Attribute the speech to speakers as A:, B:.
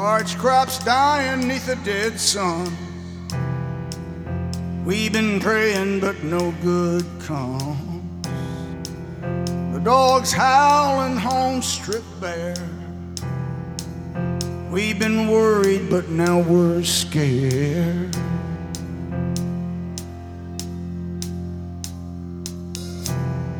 A: Parched crops dying neath the dead sun. We've been praying but no good comes. The dogs howling, home stripped bare. We've been worried but now we're scared.